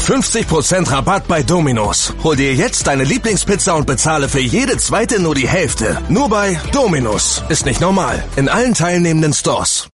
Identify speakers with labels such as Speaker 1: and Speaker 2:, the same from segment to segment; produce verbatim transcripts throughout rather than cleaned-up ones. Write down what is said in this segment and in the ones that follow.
Speaker 1: fünfzig Prozent Rabatt bei Domino's. Hol dir jetzt deine Lieblingspizza und bezahle für jede zweite nur die Hälfte. Nur bei Domino's. Ist nicht normal. In allen teilnehmenden Stores.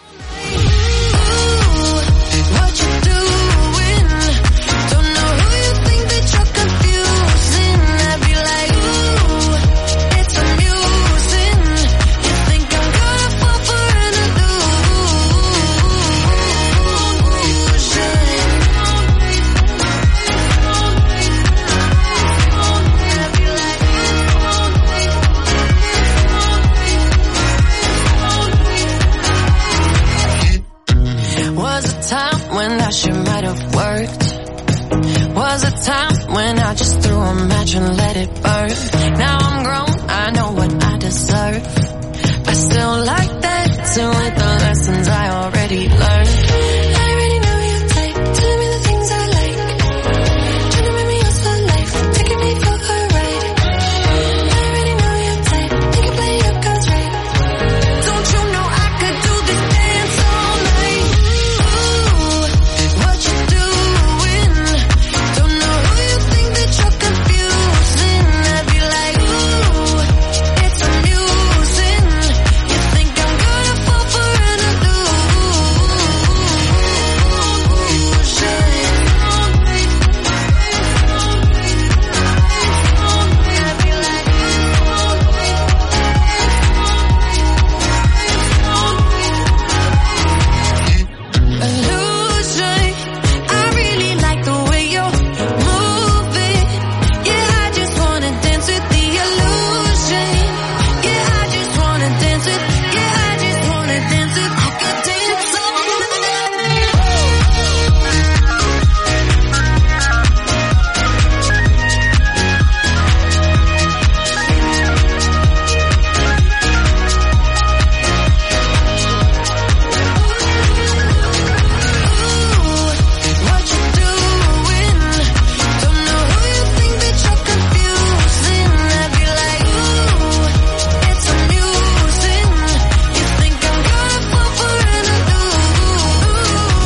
Speaker 2: Was a time when I just threw a match and let it burn. Now I'm grown, I know what I deserve. I still like that, too, with the lessons I already learned. I already know your type, tell me the things I like. Trying to make me yours for life, taking me for a ride. I already know your type, you can play your cards right. Don't you know I could do this dance all night? Ooh, what you doing? Don't know who you think that you're confusing. I'd be like, ooh, it's amusing. You think I'm gonna fall for an illusion. I really like the way you're moving. Yeah, I just wanna dance with the illusion. Yeah, I just wanna dance with. Yeah, I just wanna dance with. I could dance all what you doing? Don't know who you think that you're confusing. I'd be like, ooh, it's amusing. You think I'm gonna fall for an illusion.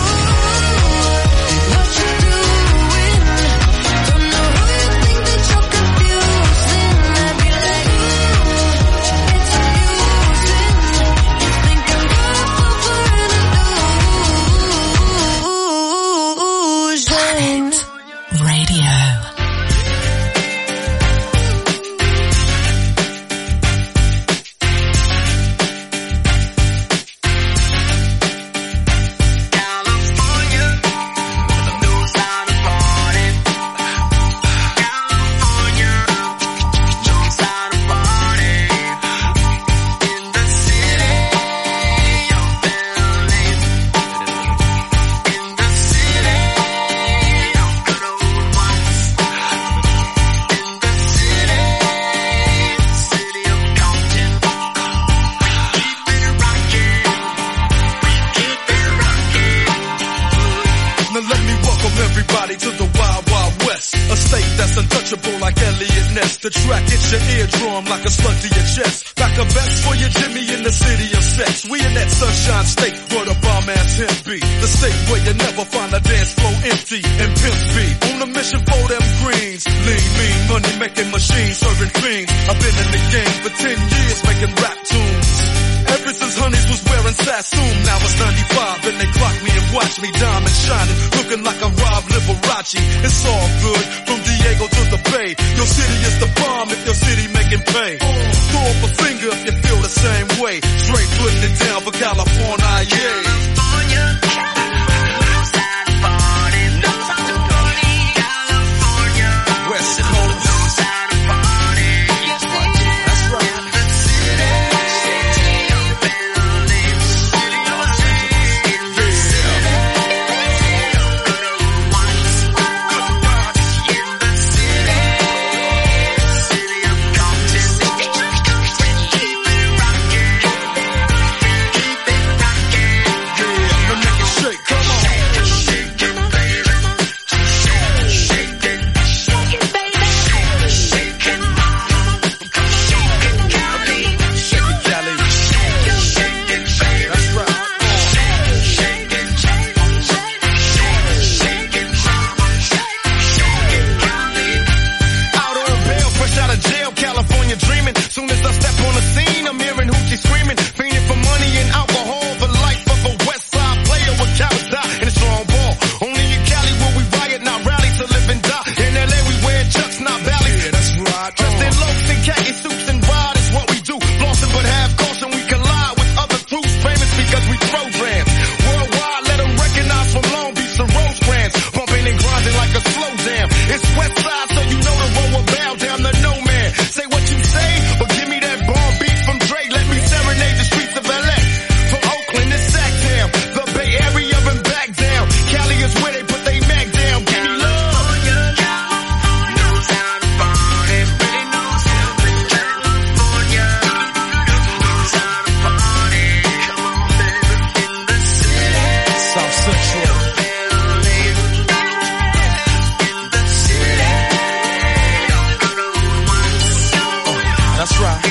Speaker 2: What you doing? Don't know who you think that you're confusing. I'd be like, ooh, it's amusing. You think I'm gonna fall for an illusion.
Speaker 3: Radio.
Speaker 4: Now let me welcome everybody to the Wild Wild West, a state that's untouchable like Elliot Ness. The track hits your eardrum like a slug to your chest. Back a vest for your Jimmy in the city of sex. We in that sunshine state where the bomb ass him be. The state where you never find a dance floor empty and pimp be. On a mission for them greens. Lean, mean, money making machines serving fiends. I've been in the game for ten years making rap tunes. Ever since Honeys was wearing Sassoon, now it's ninety-five and they clock me and watch me diamond shining, looking like a Rob Liberace. It's all good, from Diego to the Bay. Your city is the bomb if your city making pay. Throw up a finger if you feel the same way. Straight putting it down for California, yeah. West Coast. That's right. a slow jam. It's West Side, so you know the road will bow down to no man. Say what you say, but give me that bomb beat from Dre. Let me serenade the streets of L A. From Oakland to Sacktown, the Bay Area and back down. Cali is where they put they Mac down. Give me love. That's right.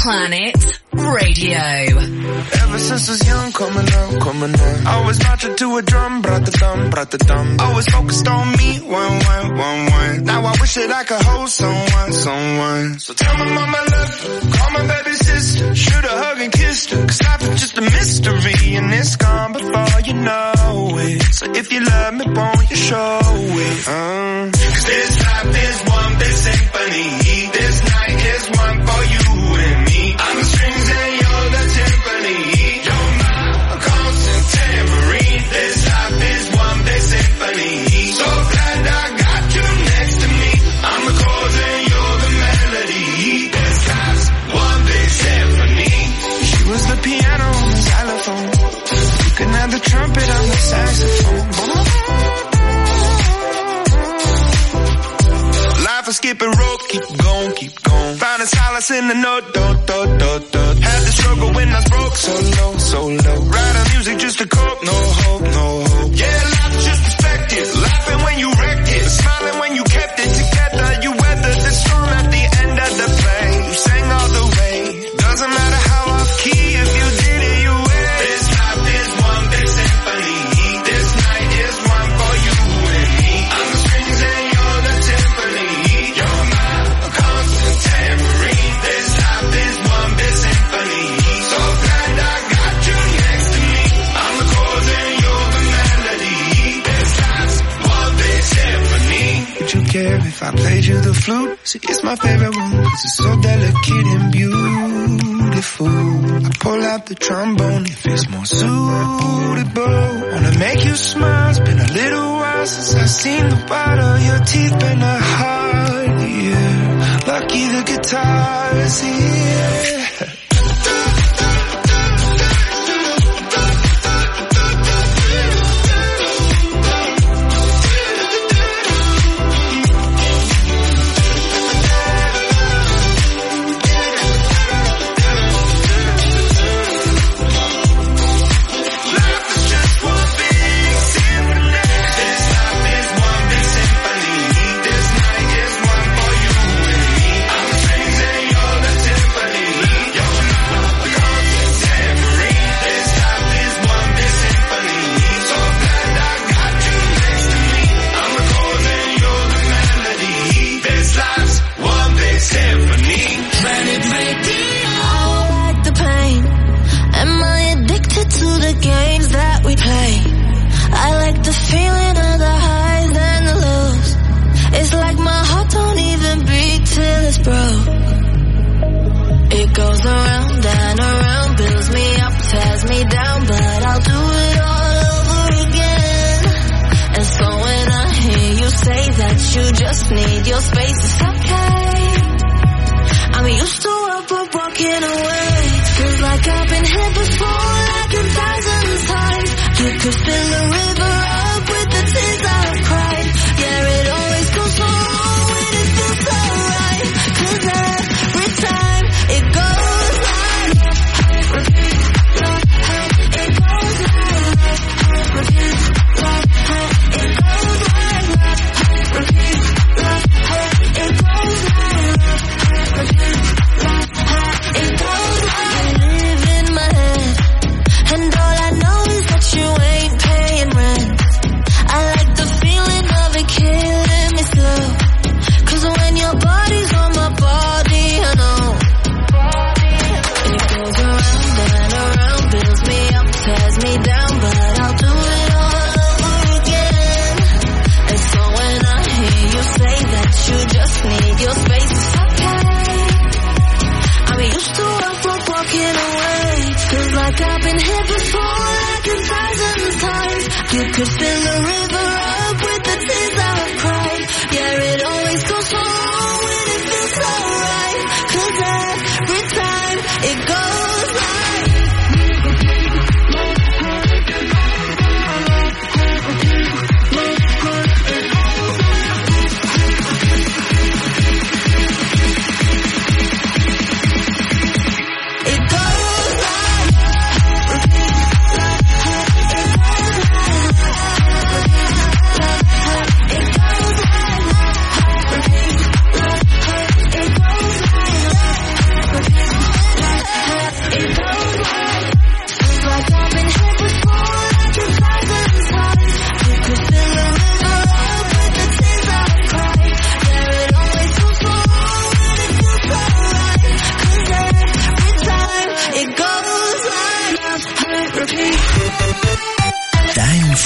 Speaker 3: Planet Radio.
Speaker 5: Ever since I was young, coming up, coming up, I was marching to a drum, brought the thumb, brought the thumb. Always focused on me, one, one, one, one. Now I wish that I could hold someone, someone. So tell my mama I love you, call my baby sister, shoot a hug and kiss her, cause life is just a mystery, and it's gone before you know it. So if you love me, won't you show it? Uh. Cause this life is one big symphony, this night is one for you and me. I'm the strings and you're the timpani. You're my constant tambourine. This life is one big symphony. So glad I got you next to me. I'm the chords and you're the melody. This life's one big symphony. She was the piano on the xylophone. You can have the trumpet on the saxophone. Life is skipping rope, keep going, keep going. Found a solace in the note, do, do, do, do. Had the struggle when I was broke, so low, so low. Writing music just to cope, no hope, no hope. Yeah, life's just perspective. Laughing when you wrecked it, smiling when you kept it together. You weathered the storm at the end of the play. You sang all the way. Doesn't matter how off key, if you did it, you win. This life is one big symphony. This night is one for you and me. I'm the strings and you're the timpani. You're my constant tambourine. This life is one big symphony. So glad I got you next to me. I'm the chords and you're the melody. This life's one big symphony. Would you care if I played you the flute? See, it's my favorite one, cause it's so delicate and beautiful. I pull out the trombone if it's more suitable. Wanna make you smile, it's been a little while since I've seen the white of your teeth and a heart, yeah. Lucky the guitar is here.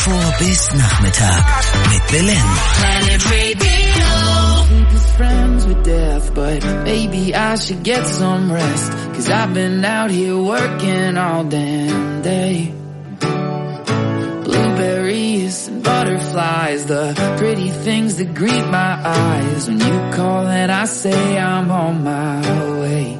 Speaker 6: vor bis Nachmittag mit Belen.
Speaker 2: Planet Radio.
Speaker 7: Think is friends with death, but maybe I should get some rest. Cause I've been out here working all damn day. Blueberries and butterflies, the pretty things that greet my eyes. When you call and I say I'm on my way.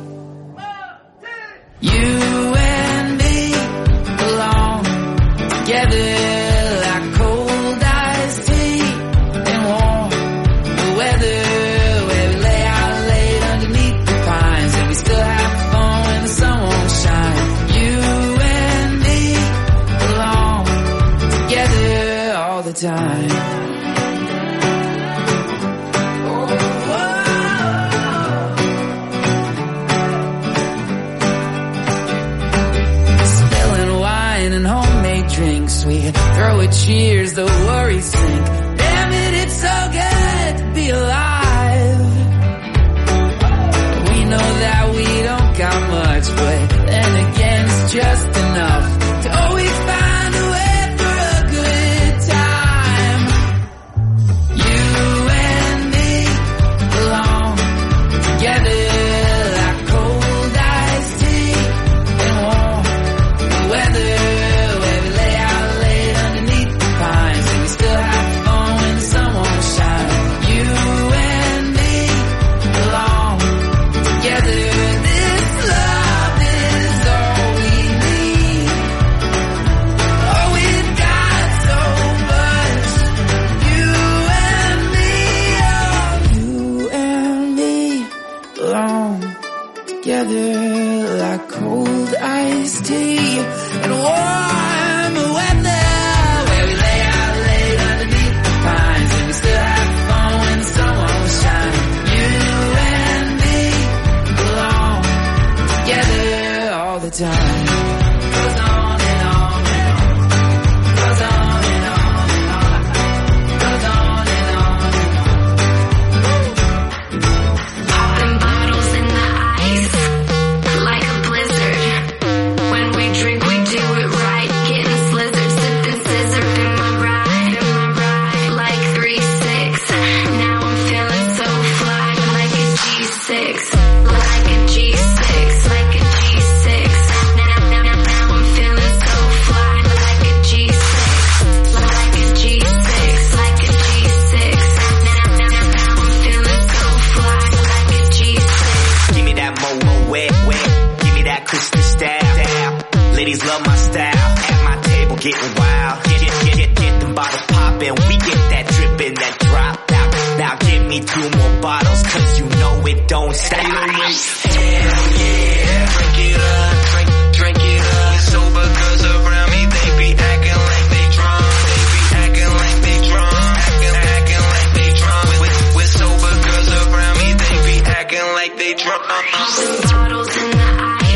Speaker 7: You and me belong together like cold iced tea and warm weather, where we lay out late underneath the pines and we still have fun when the sun won't shine. You and me belong together all the time. Drinks, we throw a cheers, the worries sink. Damn it, it's so good to be alive. We know that we don't got much, but then again it's just enough to always find a way for a good time. You and me belong together like cold iced tea and warm weather. Together like cold iced tea and warm weather, where we lay out late underneath the pines and we still have fun when the sun won't shine. You and me belong together all the time. Goes on and on and on. Goes on and on and on. Goes on and on and on.
Speaker 2: Popping bottles in the ice. Like a blizzard. When we drink, we do it right. Getting slizzard, sipping scissor in my ride, in my ride. Like three six. Now I'm feeling so fly, like a G six, like a G six, like a G six. Now, now, now, now I'm feeling so fly, like a G six, like a G six, like a G six. Now, now, now, now I'm feeling so fly, like a G six.
Speaker 6: Give me that mo mo wet wet. That Christmas style, ladies love my style. At my table getting wild, get get get get, get them bottles poppin'. We get that drippin', that drop out. Now give me two more bottles, cause you know it don't stop. Hell yeah, drink it up, drink, drink it up. Sober girls around me, they be acting like they drunk. They be acting like they drunk, acting, acting like they drunk. With, with sober girls around me, they be acting like they drunk.
Speaker 2: Bottles in the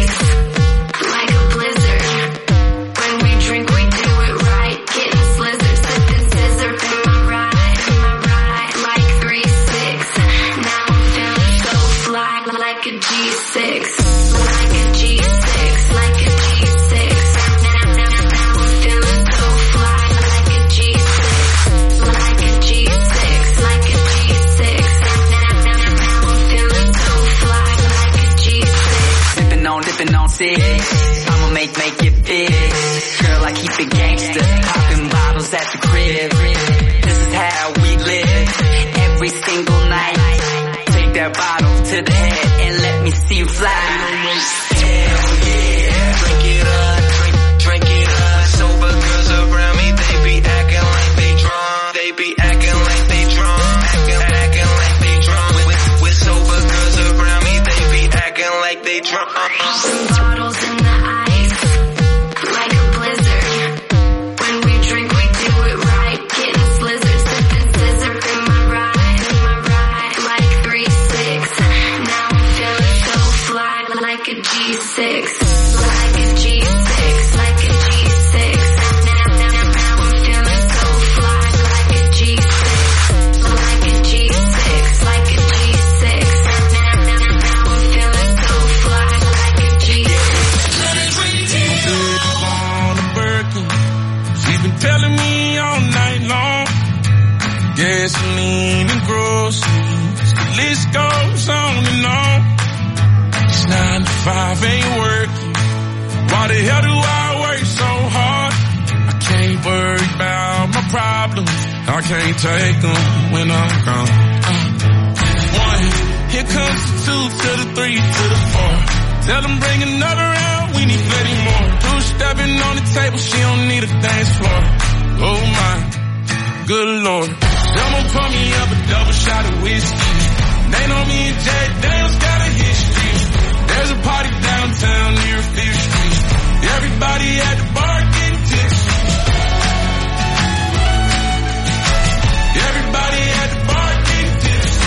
Speaker 2: like a blizzard. When we drink, we do it right. Getting slizzard, sipping scissor in my ride, in my ride. Like three six. Now I'm feeling so fly, like a G six, like a G six, like a G six. Now, now, now, now I'm feeling so fly, like a G six, like a G six, like a G six. Now, now, now, now I'm feeling so fly, like a G six.
Speaker 6: Sipping on, dipping on six. I'ma make, make it big. Girl, I keep it gangster. Popping bottles at the crib. This is how we live. Every single night. Take that bottle to the head and let me see you fly. Hell yeah. Drink it up, drink, drink it up. Sober girls around me, they be acting like they drunk. They be acting like they drunk. Acting, acting like they drunk. With, with sober girls around me, they be acting like they drunk.
Speaker 2: Bottles in the ice, like a blizzard. When we drink, we do it right. Getting slizzard, sipping scissor in my ride, in my ride. Like three six. Now I'm feeling so fly, like a G six, like a G six, like a G six. Now, now, now, now I'm feeling so fly, like a G six, like a G six, like a G six. Now, now, now, now I'm feeling so fly, like a G six.
Speaker 4: She been telling me all
Speaker 8: Nine to five ain't working. Why the hell do I work so hard? I can't worry about my problems. I can't take them when I'm gone. Uh, one, here comes the two to the three to the four. Tell them bring another round, we need plenty more. Two stepping on the table, she don't need a dance floor. Oh my, good Lord. Someone pour me up a double shot of whiskey. They know me and Jay Daniels got a history. There's a party downtown near Fifth Street. Everybody at the bar getting tipsy. Everybody at the bar getting tipsy.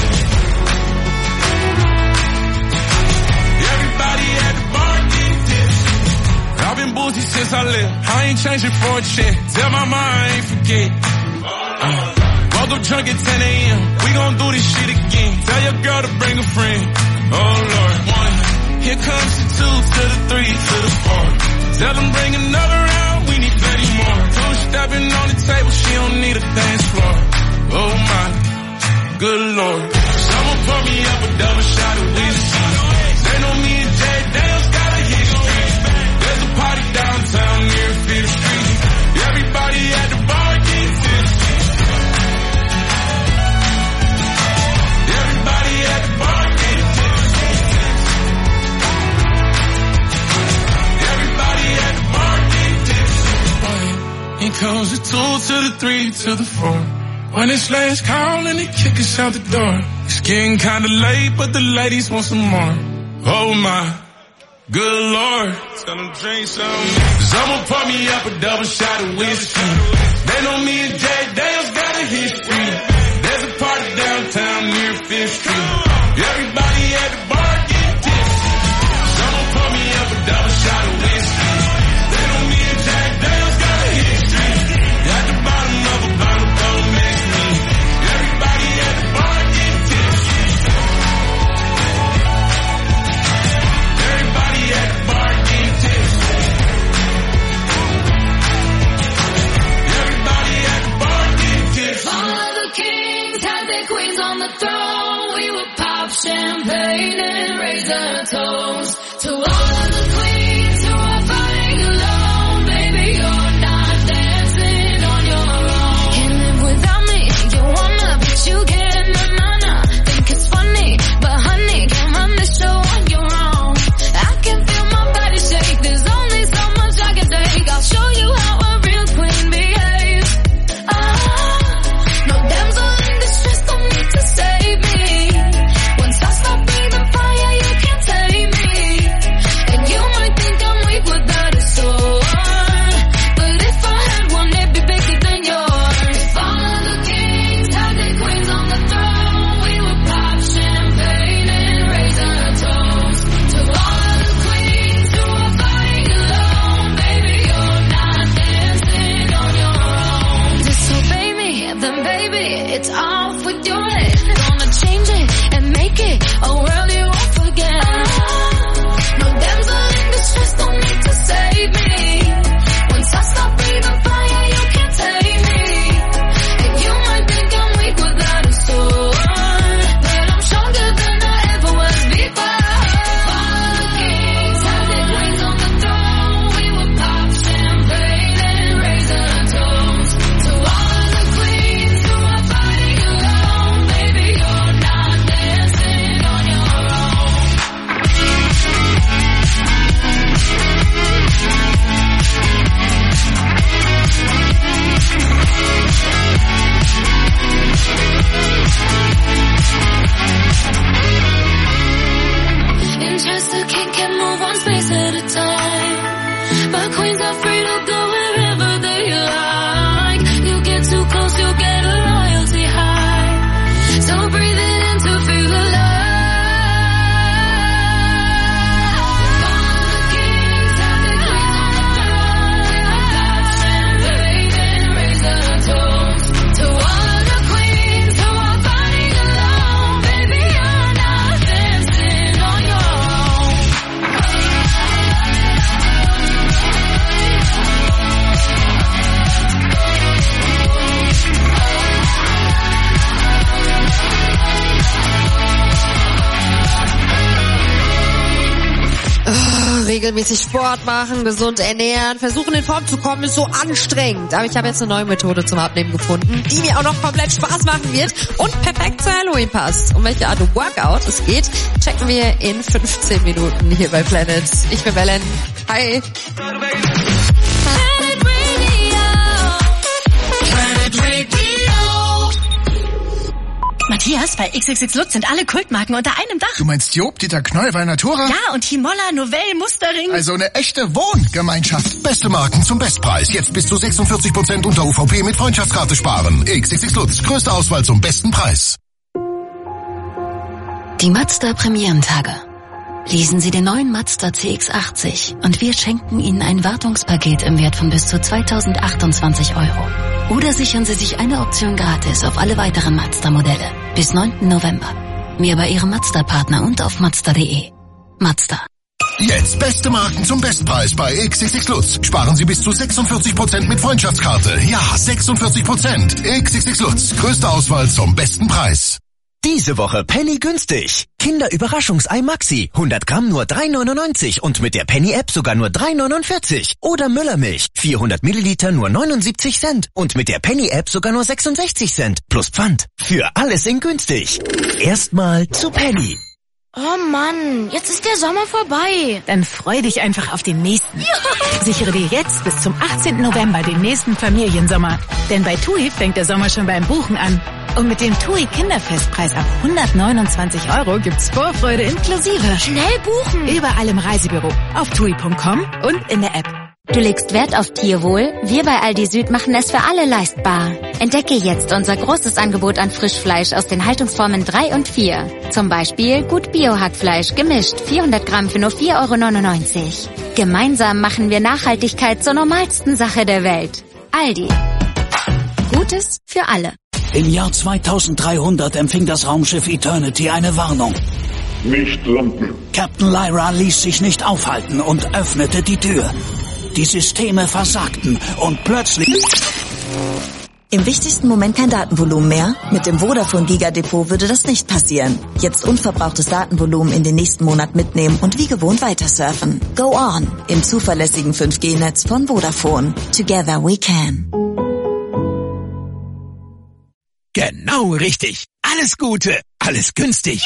Speaker 8: Everybody at the bar getting tipsy. I've been boozy since I left. I ain't changing for a check. Tell my mom I ain't forget. Uh, woke up drunk at ten a.m. We gon' do this shit again. Tell your girl to bring a friend. Oh Lord, one. Here comes the two to the three to the four. Tell them bring another round, we need plenty more. Two stepping on the table, she don't need a dance floor. Oh my, good Lord. Someone pour me up a double shot of whiskey. They know me and Jay Daniels got a history. There's a party downtown near Fifth Street. Everybody at the bar getting tipsy. Everybody at the bar getting tipsy. Everybody at the bar getting tipsy. Here comes the two to the three to the four. When it's last call and they kick us out the door. It's getting kinda late, but the ladies want some more. Oh my, good Lord. Tell them drink some. Someone pour me up a double shot of whiskey. They know me and Jay Daniels got a history. There's a party downtown near Fifth Street. Everybody at the bar getting tipsy. Someone pour me up a double shot of whiskey. They know me and Jay Daniels got a history. At the bottom of a bottle, don't mix me. Everybody at the bar getting tipsy. Everybody at the bar getting tipsy. Everybody at the bar getting tipsy.
Speaker 2: All of the kings had their queens on the throne. We would pop champagne
Speaker 9: regelmäßig Sport machen, gesund ernähren, versuchen in Form zu kommen, ist so anstrengend. Aber ich habe jetzt eine neue Methode zum Abnehmen gefunden, die mir auch noch komplett Spaß machen wird und perfekt zu Halloween passt. Um welche Art Workout es geht, checken wir in fünfzehn Minuten hier bei Planet. Ich bin Belen. Hi.
Speaker 10: Matthias, bei X X X Lutz sind alle Kultmarken unter einem Dach.
Speaker 11: Du meinst Job, Dieter Knoll, Valnatura?
Speaker 10: Ja, und Himolla, Novell, Mustering.
Speaker 11: Also eine echte Wohngemeinschaft.
Speaker 12: Beste Marken zum Bestpreis. Jetzt bis zu sechsundvierzig Prozent unter U V P mit Freundschaftskarte sparen. X X X Lutz. Größte Auswahl zum besten Preis.
Speaker 13: Die Mazda Premierentage. Lesen Sie den neuen Mazda C X achtzig und wir schenken Ihnen ein Wartungspaket im Wert von bis zu zweitausendzweiundzwanzig Euro. Oder sichern Sie sich eine Option gratis auf alle weiteren Mazda-Modelle bis neunten November. Mehr bei Ihrem Mazda-Partner und auf mazda punkt de. Mazda.
Speaker 12: Jetzt beste Marken zum Bestpreis bei X X X Lutz. Sparen Sie bis zu sechsundvierzig Prozent mit Freundschaftskarte. Ja, sechsundvierzig Prozent. X X X Lutz. Größte Auswahl zum besten Preis.
Speaker 14: Diese Woche Penny günstig. Kinder-Überraschungsei Maxi. hundert Gramm nur drei neunundneunzig und mit der Penny-App sogar nur drei neunundvierzig. Oder Müllermilch. vierhundert Milliliter nur neunundsiebzig Cent und mit der Penny-App sogar nur sechsundsechzig Cent. Plus Pfand. Für alles in günstig. Erstmal zu Penny.
Speaker 15: Oh Mann, jetzt ist der Sommer vorbei.
Speaker 10: Dann freu dich einfach auf den nächsten. Ja. Sichere dir jetzt bis zum achtzehnten November den nächsten Familiensommer. Denn bei TUI fängt der Sommer schon beim Buchen an. Und mit dem TUI Kinderfestpreis ab hundertneunundzwanzig Euro gibt's Vorfreude inklusive.
Speaker 15: Schnell buchen!
Speaker 10: Überall im Reisebüro, auf tui punkt com und in der App.
Speaker 16: Du legst Wert auf Tierwohl? Wir bei Aldi Süd machen es für alle leistbar. Entdecke jetzt unser großes Angebot an Frischfleisch aus den Haltungsformen drei und vier. Zum Beispiel Gut Bio-Hackfleisch gemischt, vierhundert Gramm für nur vier Euro neunundneunzig. Gemeinsam machen wir Nachhaltigkeit zur normalsten Sache der Welt. Aldi. Gutes für alle.
Speaker 17: Im Jahr zweitausenddreihundert empfing das Raumschiff Eternity eine Warnung.
Speaker 18: Nicht landen.
Speaker 17: Captain Lyra ließ sich nicht aufhalten und öffnete die Tür. Die Systeme versagten und plötzlich...
Speaker 19: Im wichtigsten Moment kein Datenvolumen mehr? Mit dem Vodafone Giga Depot würde das nicht passieren. Jetzt unverbrauchtes Datenvolumen in den nächsten Monat mitnehmen und wie gewohnt weiter surfen. Go on! Im zuverlässigen fünf G Netz von Vodafone. Together we can.
Speaker 14: Genau richtig. Alles Gute, alles günstig.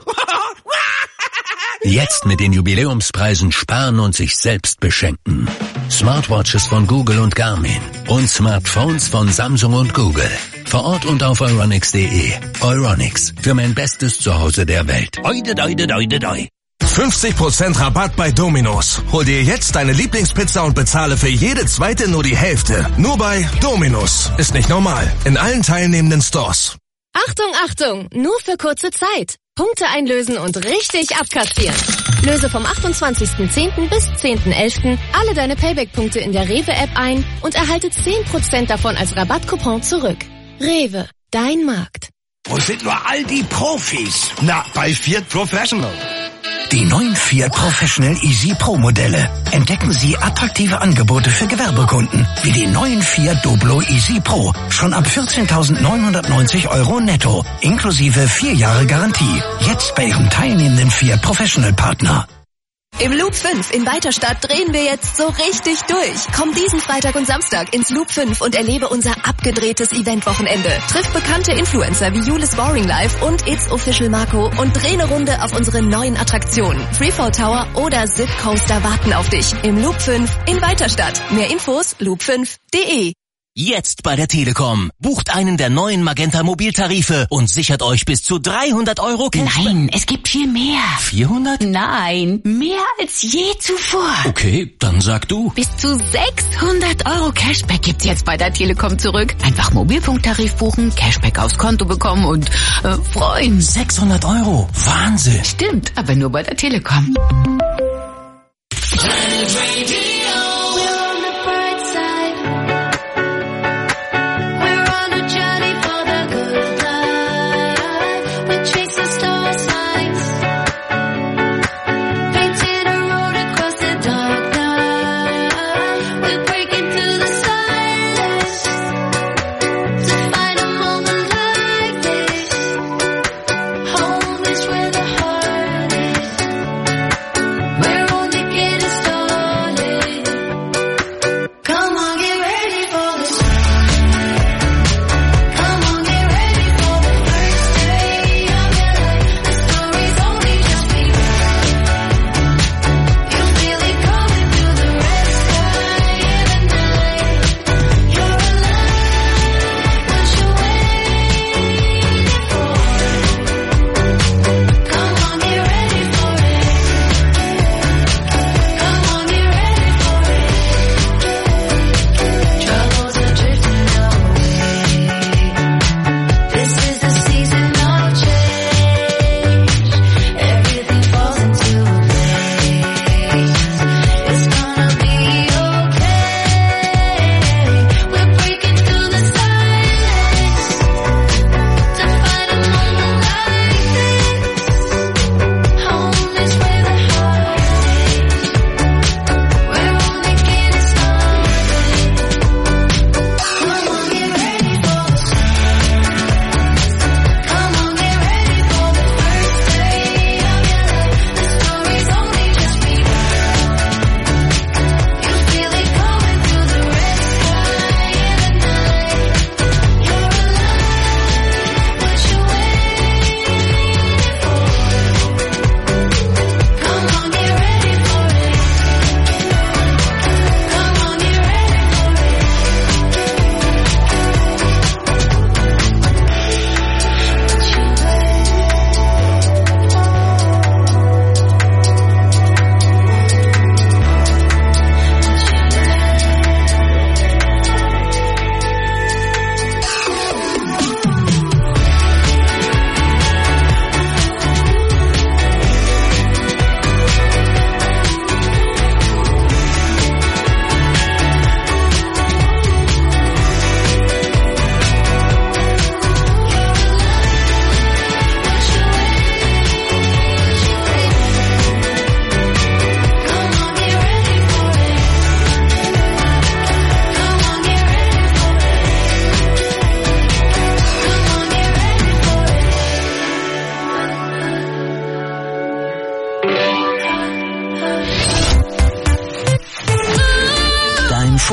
Speaker 14: Jetzt mit den Jubiläumspreisen sparen und sich selbst beschenken. Smartwatches von Google und Garmin und Smartphones von Samsung und Google. Vor Ort und auf euronics punkt de. Euronics, für mein bestes Zuhause der Welt. Oide, doide, doide, doi.
Speaker 1: fünfzig Prozent Rabatt bei Domino's. Hol dir jetzt deine Lieblingspizza und bezahle für jede zweite nur die Hälfte. Nur bei Domino's. Ist nicht normal. In allen teilnehmenden Stores.
Speaker 20: Achtung, Achtung! Nur für kurze Zeit. Punkte einlösen und richtig abkassieren. Löse vom achtundzwanzigsten zehnten bis zehnten elften alle deine Payback-Punkte in der Rewe-App ein und erhalte zehn Prozent davon als Rabattcoupon zurück. Rewe, dein Markt.
Speaker 21: Wo sind nur all die Profis? Na, bei Fiat Professional.
Speaker 22: Die neuen Fiat Professional Easy Pro Modelle. Entdecken Sie attraktive Angebote für Gewerbekunden, wie die neuen Fiat Doblo Easy Pro. Schon ab vierzehntausendneunhundertneunzig Euro netto, inklusive vier Jahre Garantie. Jetzt bei Ihrem teilnehmenden Fiat Professional Partner.
Speaker 23: Im Loop fünf in Weiterstadt drehen wir jetzt so richtig durch. Komm diesen Freitag und Samstag ins Loop fünf und erlebe unser abgedrehtes Eventwochenende. Triff bekannte Influencer wie Julis Boring Life und It's Official Marco und dreh eine Runde auf unsere neuen Attraktionen. Freefall Tower oder Zip Coaster warten auf dich. Im Loop fünf in Weiterstadt. Mehr Infos loop fünf punkt de.
Speaker 14: Jetzt bei der Telekom. Bucht einen der neuen Magenta Mobiltarife und sichert euch bis zu dreihundert Euro Cashback.
Speaker 10: Nein, es gibt viel mehr.
Speaker 14: vierhundert?
Speaker 10: Nein, mehr als je zuvor.
Speaker 14: Okay, dann sag du.
Speaker 10: Bis zu sechshundert Euro Cashback gibt's jetzt bei der Telekom zurück. Einfach Mobilfunktarif buchen, Cashback aufs Konto bekommen und äh, freuen.
Speaker 14: sechshundert Euro? Wahnsinn.
Speaker 10: Stimmt, aber nur bei der Telekom.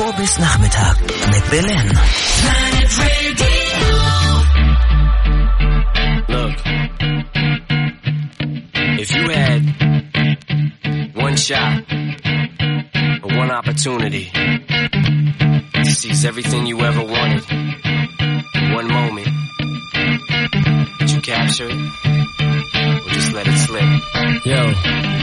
Speaker 14: Vor bis Nachmittag mit Belen.
Speaker 3: Look, if you had one shot or one opportunity to seize everything you ever wanted in one moment, would you capture it or just let it slip? Yo.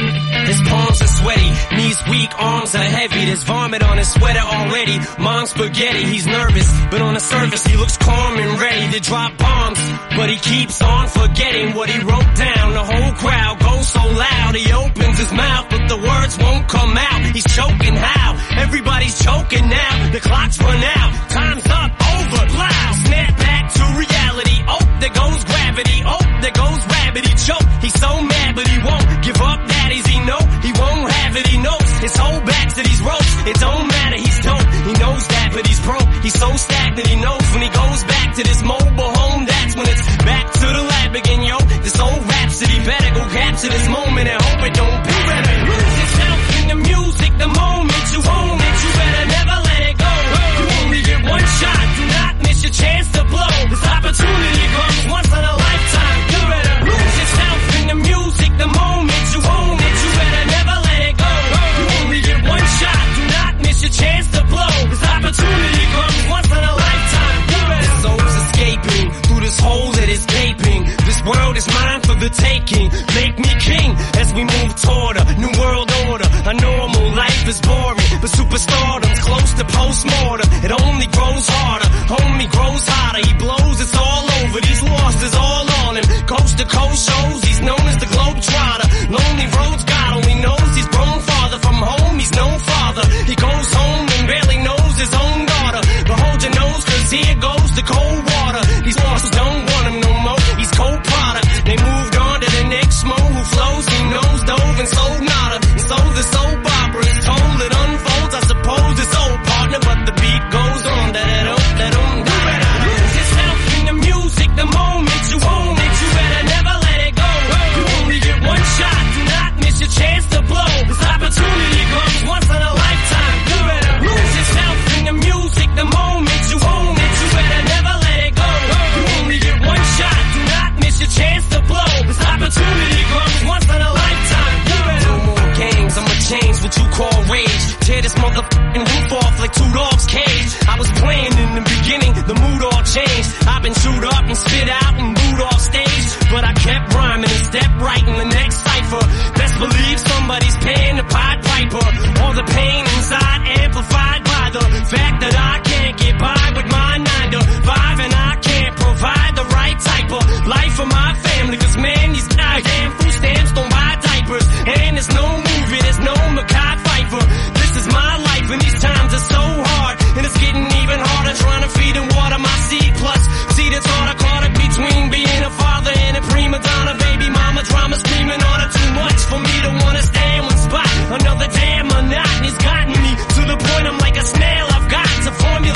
Speaker 3: His palms are sweaty, knees weak, arms are heavy. There's vomit on his sweater already. Mom's spaghetti, he's nervous, but on the surface he looks calm and ready to drop bombs. But he keeps on forgetting what he wrote down. The whole crowd goes so loud, he opens his mouth, but the words won't come out. He's choking how? Everybody's choking now. The clock's run out, time's up, over, loud. Snap back to reality. Oh, there goes gravity. Oh, there goes rabbit. He choke. He's so mad, but he won't give up. Daddies, he know he won't have it. He knows his whole back to these ropes. It don't matter. He's dope. He knows that, but he's broke. He's so stagnant. He knows when he goes back to this mobile home, that's when it's back to the lab again, yo. This old rhapsody better go capture this moment and hope it don't be. You better lose yourself in the music. The moment you own it, you better never let it go. You only get one shot. Do not miss your chance to blow. This opportunity comes once in a lifetime. You better lose yourself in the music. The moment you own it, you better never let it go. You only get one shot. Do not miss your chance to blow. This opportunity comes once in a lifetime. You better. Soul's escaping through this hole that is gaping. This world is mine for the taking. Make me king as we move toward a new world order. A normal life is boring, but superstardom's close to postmortem. It only grows harder, homie grows hotter. He blows, it's all over. These losses all on him. Coast to coast shows, he's known as the Globetrotter. Lonely roads, God only knows he's grown farther from home. He's no father. He goes home and barely knows his own daughter. But hold your nose, cause here goes the cold water. These losses don't want him no more. He's cold product. They moved on to the next mo who flows. He knows dove and sold nada. He sold the soap opera. It's told it unfolds. I suppose it's old partner, but the beat goes on. Da da da da da. You better lose yourself in the music. The moment you own it, you better never let it go. You only get one shot. Do not miss your chance to blow. This opportunity comes once in a lifetime. You better lose yourself in the music. The moment you own it, you better never let it go. You only get one shot. Do not miss your chance to blow. This opportunity comes once in a lifetime. You better. No more games. I'ma change what you call rage. Tear this motherfucking roof off like two dogs' cage. I was playing in the beginning, the mood all changed. I've been chewed up and spit out and booed off stage, but I kept rhyming and stepped right in the next cipher. Best believe somebody's paying the Pied Piper. All the pain inside amplified by the fact that I can't get by with my nine to five, and I can't provide the right type of life for my family. Cause man, these goddamn food stamps don't buy diapers, and there's no movie, there's no Mackay Pfeiffer. This is my life, and these times are so hard, and it's getting even harder trying to feed and water my seed. Plus, see the thought I caught it between being a father and a prima donna. Baby mama drama screaming on her, too much for me to wanna stay in one spot. Another damn monotony's gotten me to the point I'm like a snail. I've got to formulate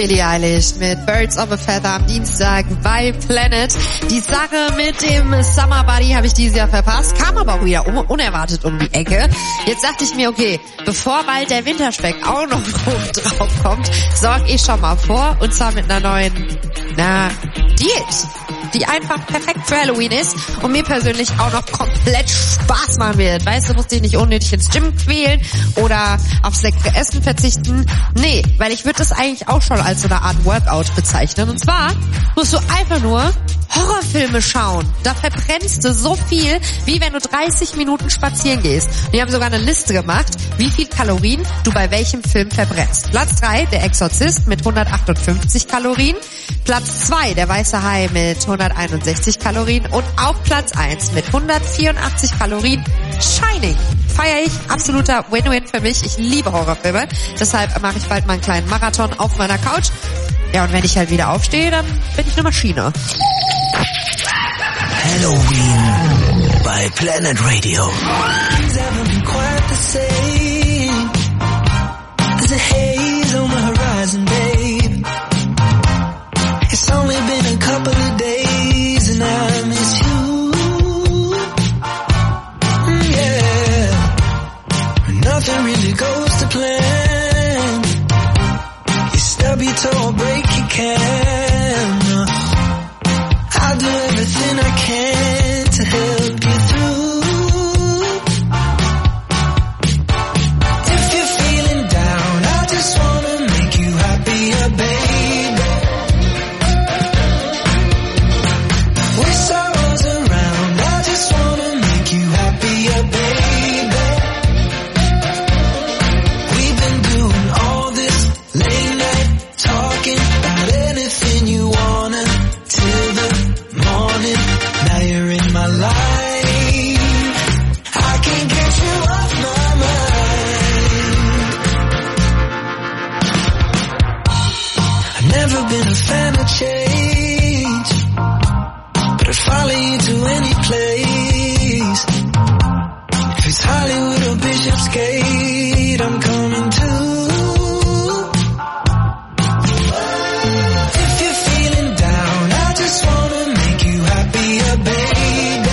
Speaker 9: Billie Eilish mit Birds of a Feather am Dienstag bei Planet. Die Sache mit dem Summer Body habe ich dieses Jahr verpasst, kam aber auch wieder un- unerwartet um die Ecke. Jetzt dachte ich mir, okay, bevor bald der Winterspeck auch noch oben drauf kommt, sorge ich schon mal vor, und zwar mit einer neuen, na, Diät, die einfach perfekt für Halloween ist und mir persönlich auch noch komplett Spaß machen wird. Weißt du, musst dich nicht unnötig ins Gym quälen oder aufs leckere Essen verzichten. Nee, weil ich würde das eigentlich auch schon als so eine Art Workout bezeichnen. Und zwar musst du einfach nur Horrorfilme schauen. Da verbrennst du so viel, wie wenn du dreißig Minuten spazieren gehst. Wir haben sogar eine Liste gemacht, wie viel Kalorien du bei welchem Film verbrennst. Platz drei, Der Exorzist mit hundertachtundfünfzig Kalorien. Platz zwei, Der Weiße Hai mit hunderteinundsechzig Kalorien. Und auf Platz eins mit hundertvierundachtzig Kalorien Shining. Feiere ich, absoluter Win-Win für mich. Ich liebe Horrorfilme. Deshalb mache ich bald mal einen kleinen Marathon auf meiner Couch. Ja, und wenn ich halt wieder aufstehe, dann bin ich eine Maschine.
Speaker 21: Halloween bei Planet Radio. There's a haze on the horizon, babe. It's only been a couple of days and I miss you. Yeah, nothing really goes to plan. You stub your toe or break your can. I'll do everything I can to help you through. If you're feeling down, I just wanna make you happier, baby. With sorrows around, I just wanna make you happier, baby. We've been doing all this late night talking about anything you wanna till the morning. Now you're in my life. I can't get you off my mind. I've never been a fan of change, but I'd follow you to any place. If it's Hollywood or Bishopsgate, I'm coming too. If you're feeling down, I just wanna make you happier, baby.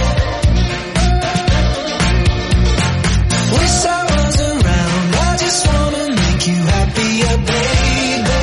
Speaker 21: With sorrows around, I just wanna make you happier, baby.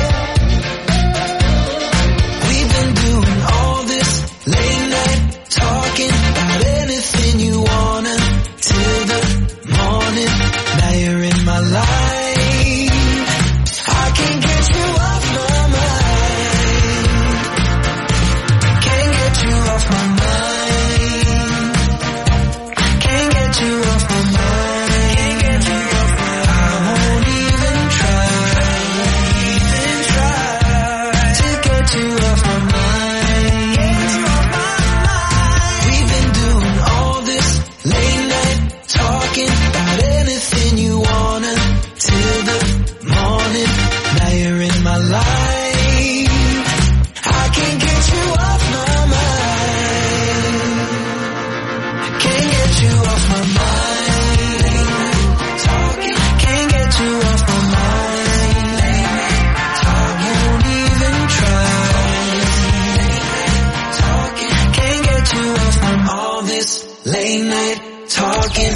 Speaker 21: We've been doing all this late night talking about anything you wanna till the morning. Now you're in my life. I can't get you off my mind. Can't get you off my mind. Can't get you off my mind. Can't get you off my mind. I won't even try, even try to get you off my mind. Get you off my mind. We've been doing all this late night talking about anything you wanna till the morning. Now you're in my life. I can't get you off my mind. Can't get you off my mind. Talking, can't get you off my mind. I won't even try. Talking, can't get you off my mind. All this late night talking.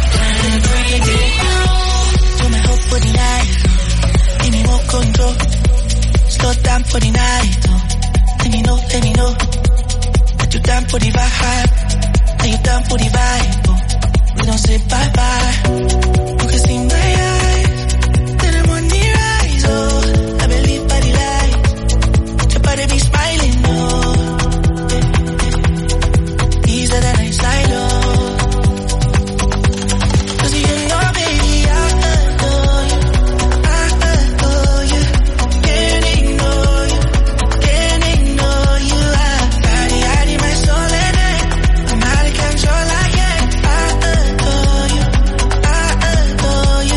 Speaker 5: Tú mejor por the night, give me more control. Slow down for the night, let me know, let me know that you down for the vibe, that you down for the vibe. Oh, we don't say bye bye. You can see my eyes, till the morning rise. Oh, I believe by the light, your body be smiling. Oh, easier than I slide. Oh. Cause you know, baby, I adore you, I adore you, can't ignore you, can't ignore you. I got it, I need my soul in it, I'm out of control, I can't. I adore you, I adore you.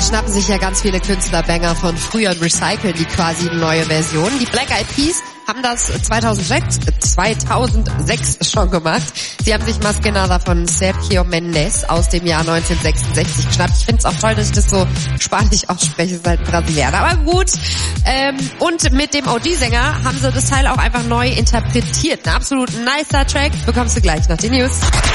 Speaker 9: schnappen sich ja ganz viele Künstlerbanger von früher und recyceln die quasi eine neue Version. Die Black Eyed Peas haben das zweitausendsechs, zweitausendsechs schon gemacht. Sie haben sich Más que nada von Sergio Mendes aus dem Jahr neunzehnhundertsechsundsechzig geschnappt. Ich finde es auch toll, dass ich das so spanisch ausspreche, es ist halt Brasilianer. Aber gut. Ähm, und mit dem O G-Sänger haben sie das Teil auch einfach neu interpretiert. Ein absolut nicer Track. Bekommst du gleich nach den News.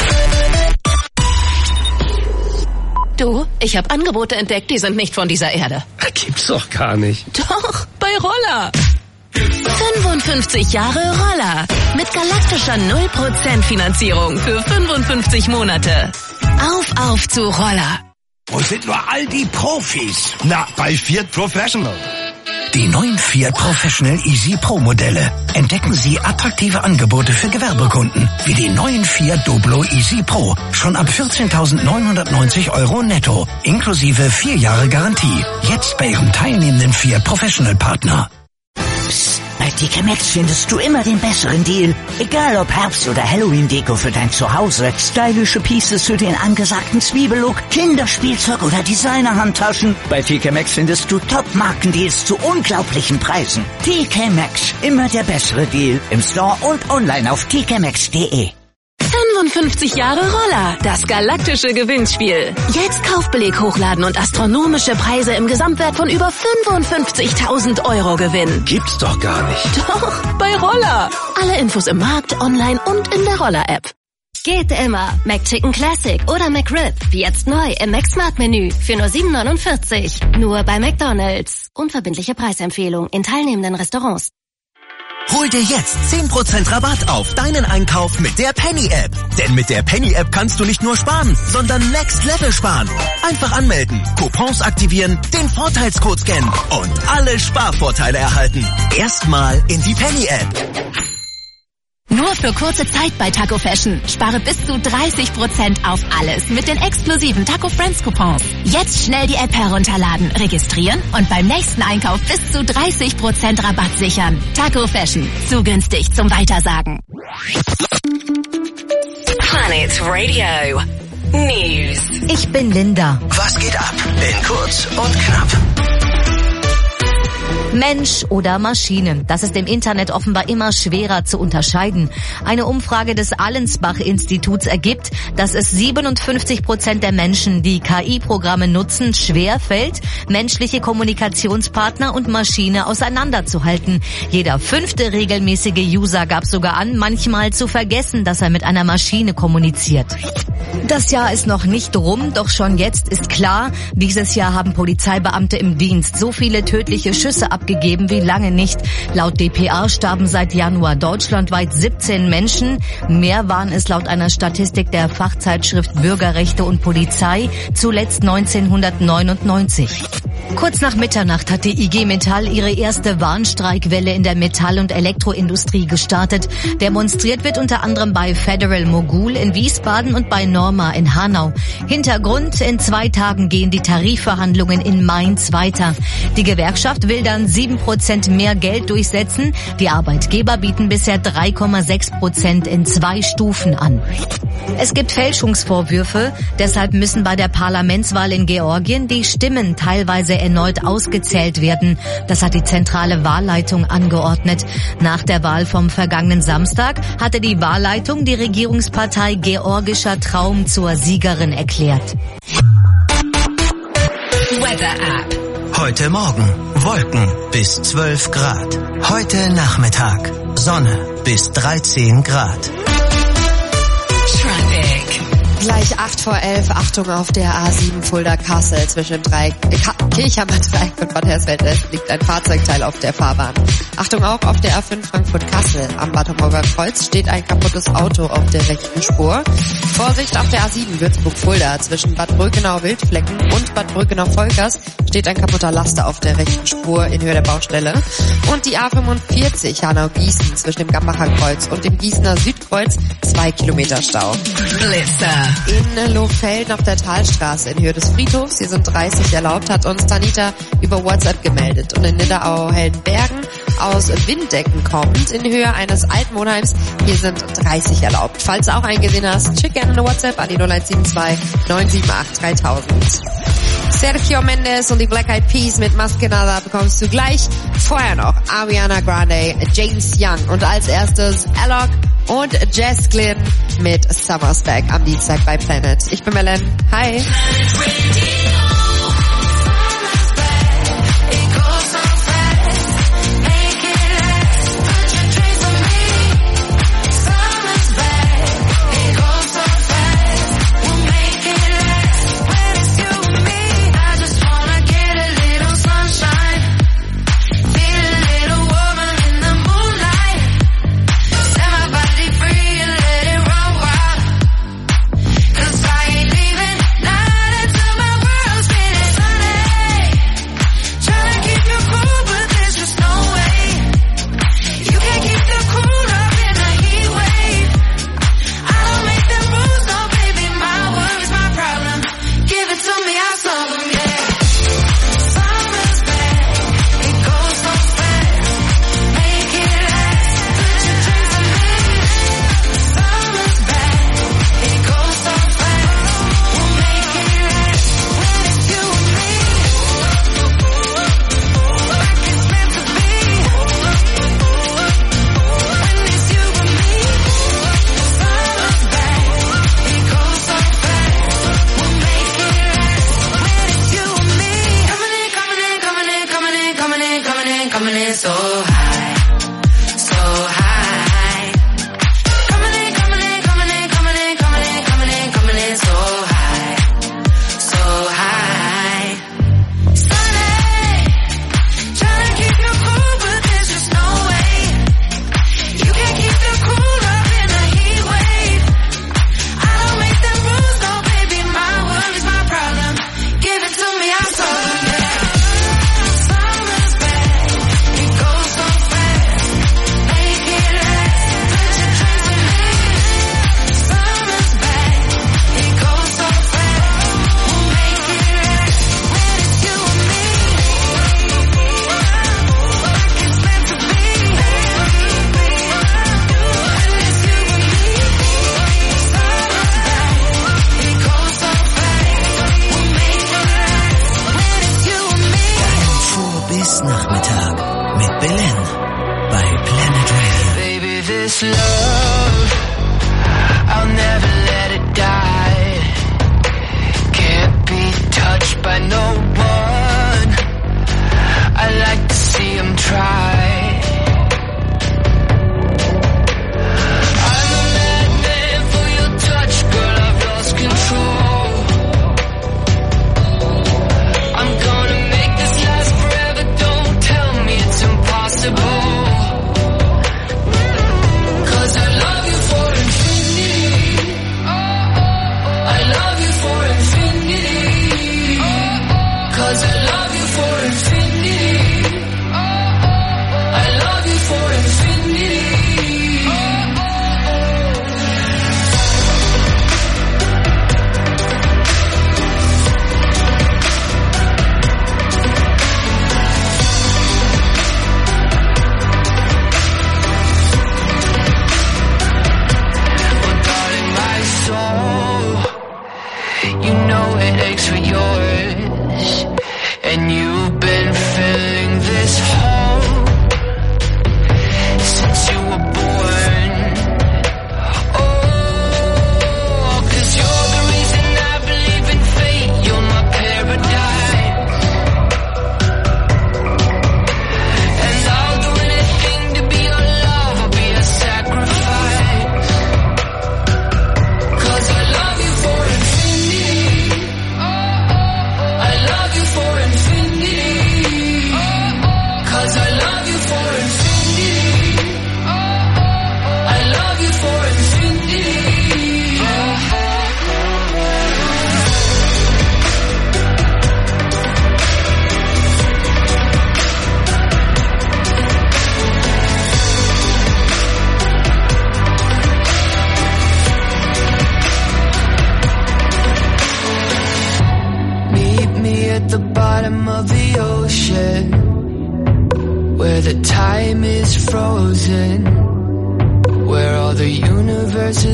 Speaker 4: Du, ich habe Angebote entdeckt, die sind nicht von dieser Erde.
Speaker 3: Gibt's doch gar nicht.
Speaker 4: Doch, bei Roller. fünfundfünfzig Jahre Roller. Mit galaktischer null Prozent Finanzierung für fünfundfünfzig Monate. Auf, auf zu Roller.
Speaker 22: Wo sind nur all die Profis?
Speaker 14: Na, bei Fiat Professional.
Speaker 22: Die neuen Fiat Professional Easy Pro Modelle. Entdecken Sie attraktive Angebote für Gewerbekunden, wie die neuen Fiat Doblo Easy Pro. Schon ab vierzehntausendneunhundertneunzig Euro netto, inklusive vier Jahre Garantie. Jetzt bei Ihrem teilnehmenden Fiat Professional Partner.
Speaker 17: Psst, bei T K Maxx findest du immer den besseren Deal. Egal ob Herbst- oder Halloween-Deko für dein Zuhause, stylische Pieces für den angesagten Zwiebellook, Kinderspielzeug oder Designer-Handtaschen. Bei T K Maxx findest du Top-Markendeals zu unglaublichen Preisen. T K Maxx, immer der bessere Deal. Im Store und online auf t k maxx punkt d e.
Speaker 4: fünfundfünfzig Jahre Roller, das galaktische Gewinnspiel. Jetzt Kaufbeleg hochladen und astronomische Preise im Gesamtwert von über fünfundfünfzigtausend Euro gewinnen.
Speaker 3: Gibt's doch gar nicht.
Speaker 4: Doch, bei Roller. Alle Infos im Markt, online und in der Roller-App.
Speaker 20: Geht immer. McChicken Classic oder McRib. Jetzt neu im McSmart-Menü für nur sieben neunundvierzig. Nur bei McDonald's. Unverbindliche Preisempfehlung in teilnehmenden Restaurants.
Speaker 14: Hol dir jetzt zehn Prozent Rabatt auf deinen Einkauf mit der Penny-App. Denn mit der Penny-App kannst du nicht nur sparen, sondern Next Level sparen. Einfach anmelden, Coupons aktivieren, den Vorteilscode scannen und alle Sparvorteile erhalten. Erstmal in die Penny-App.
Speaker 10: Nur für kurze Zeit bei Taco Fashion. Spare bis zu dreißig Prozent auf alles mit den exklusiven Taco Friends Coupons. Jetzt schnell die App herunterladen, registrieren und beim nächsten Einkauf bis zu dreißig Prozent Rabatt sichern. Taco Fashion. Zu günstig zum Weitersagen.
Speaker 4: Planet Radio News.
Speaker 6: Ich bin Linda.
Speaker 22: Was geht ab? In kurz und knapp.
Speaker 6: Mensch oder Maschine. Das ist im Internet offenbar immer schwerer zu unterscheiden. Eine Umfrage des Allensbach-Instituts ergibt, dass es siebenundfünfzig Prozent der Menschen, die K I-Programme nutzen, schwer fällt, menschliche Kommunikationspartner und Maschine auseinanderzuhalten. Jeder fünfte regelmäßige User gab sogar an, manchmal zu vergessen, dass er mit einer Maschine kommuniziert. Das Jahr ist noch nicht rum, doch schon jetzt ist klar, dieses Jahr haben Polizeibeamte im Dienst so viele tödliche Schüsse abgegeben wie lange nicht. Laut D P A starben seit Januar deutschlandweit siebzehn Menschen. Mehr waren es laut einer Statistik der Fachzeitschrift Bürgerrechte und Polizei, zuletzt neunzehnhundertneunundneunzig. Kurz nach Mitternacht hat die I G Metall ihre erste Warnstreikwelle in der Metall- und Elektroindustrie gestartet. Demonstriert wird unter anderem bei Federal Mogul in Wiesbaden und bei Norma in Hanau. Hintergrund: in zwei Tagen gehen die Tarifverhandlungen in Mainz weiter. Die Gewerkschaft will dann sieben Prozent mehr Geld durchsetzen. Die Arbeitgeber bieten bisher drei Komma sechs Prozent in zwei Stufen an. Es gibt Fälschungsvorwürfe, deshalb müssen bei der Parlamentswahl in Georgien die Stimmen teilweise erneut ausgezählt werden. Das hat die zentrale Wahlleitung angeordnet. Nach der Wahl vom vergangenen Samstag hatte die Wahlleitung die Regierungspartei Georgischer Traum zur Siegerin erklärt.
Speaker 22: Weather App. Heute Morgen Wolken bis zwölf Grad. Heute Nachmittag Sonne bis dreizehn Grad.
Speaker 9: Gleich acht vor elf, Achtung auf der A sieben Fulda-Kassel zwischen dem Dreieck, äh, Kirchhammer Dreieck und Bad Hersfeld West liegt ein Fahrzeugteil auf der Fahrbahn. Achtung auch auf der A fünf Frankfurt-Kassel. Am Bad Homburger Kreuz steht ein kaputtes Auto auf der rechten Spur. Vorsicht auf der A sieben Würzburg-Fulda zwischen Bad Bröckenau-Wildflecken und Bad Bröckenau-Volkers steht ein kaputter Laster auf der rechten Spur in Höhe der Baustelle. Und die A fünfundvierzig Hanau-Gießen zwischen dem Gambacher Kreuz und dem Gießener Südkreuz zwei Kilometer Stau.
Speaker 4: Blitzer.
Speaker 9: In Lohfelden auf der Talstraße in Höhe des Friedhofs, hier sind dreißig erlaubt, hat uns Tanita über WhatsApp gemeldet. Und in Nidderau-Heldenbergen aus Winddecken kommt, in Höhe eines alten Wohnheims, hier sind dreißig erlaubt. Falls du auch eingesehen hast, schick gerne eine WhatsApp an die null eins sieben zwei neun sieben acht dreitausend. Sergio Mendes und die Black Eyed Peas mit Maskenada bekommst du gleich. Vorher noch Ariana Grande, James Young und als erstes Alok und Jess Glynn mit Summer's Back am Dienstag bei Planet. Ich bin Melen. Hi.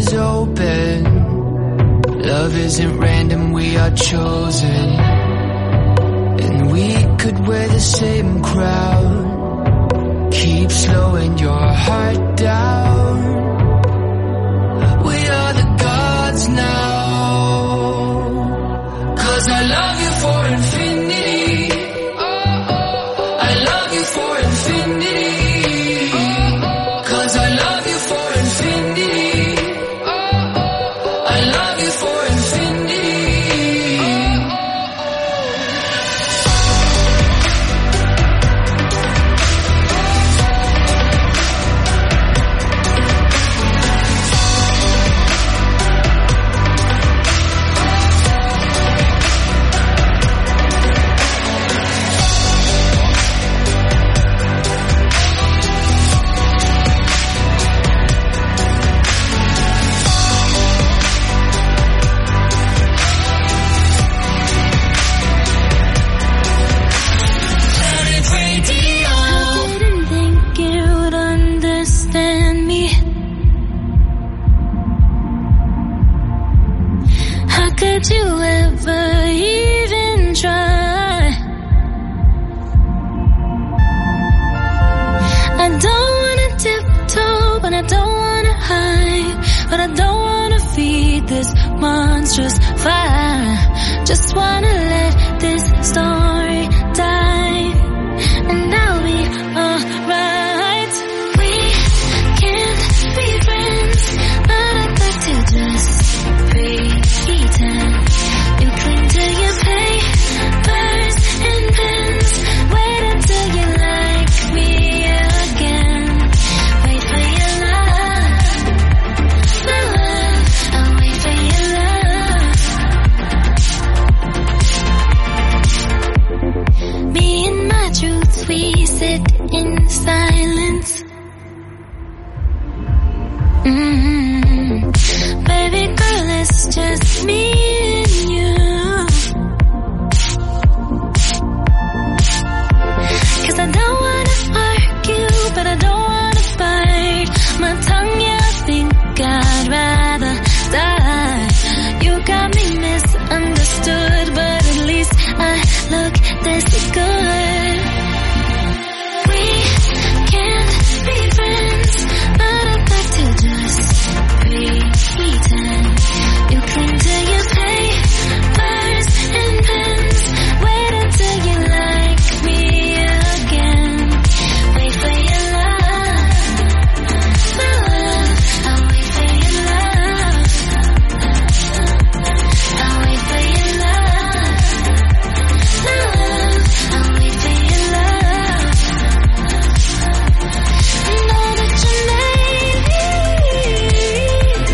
Speaker 21: Love isn't random, we are chosen. we could wear the same crown. Keep slowing your heart down. We are the gods now. Cause I love you for infinity. I love you for infinity. Cause I love you for infinity. I love you for infinity.
Speaker 2: Could you ever even try? I don't wanna tiptoe, but I don't wanna hide. But I don't wanna feed this monstrous fire. Just wanna let this story die, and I'll be alright. We can't be friends, but I'd like to just pretend. You cling to your papers and pens. Wait until you like me again. Wait for your love, my love. I'll wait for your love. Me and my truth, we sit in silence. Mm-hmm. Baby girl, it's just me